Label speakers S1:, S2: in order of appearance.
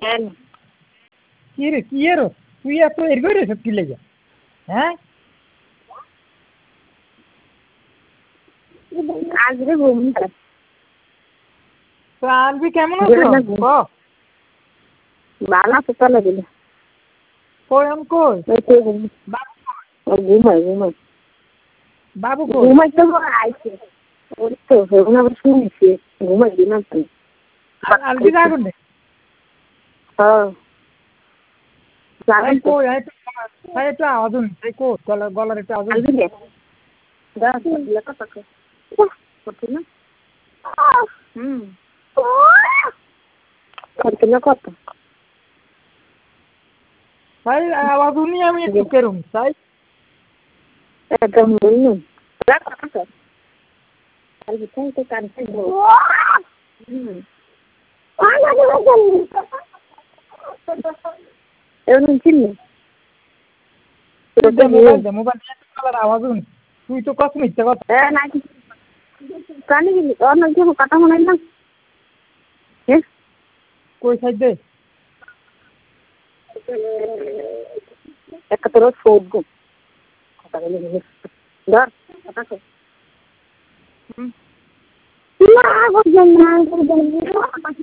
S1: কেন
S2: কি রে কি এর তুই এত এরগই রে কি লেগে হ্যাঁ
S1: আজকে ঘুম
S2: তো আনবি কেমন আছো
S1: বালা তো তলে দিলে
S2: কই আমি কই
S1: ঘুমাই
S2: বাবু কই
S1: ঘুমাই তো আইছে ওই তো এখন আবার শুনছি ঘুমাই দিলাম তো
S2: আনবি না আগুন
S1: হ্যাঁ
S2: আরে কই আই একটু আওয়াজ হচ্ছে কই গলার একটু আওয়াজ
S1: আনবি রে দাও দিলে কত কত না কত
S2: ভাই আওয়াজ শুনি আমি একটু কেরম তাই
S1: একদম বলুন কত আর বিছাই তো কানতে এমন চিনি
S2: মোবাইল আওয়াজ শুনি তুই তো কত মিথ্যে কথা
S1: না কানে গেলি তোর নাকি কথা মনে না
S2: কই সাইড দে
S1: একটা তোর সৌভ কথা বলে ধর কথা কো না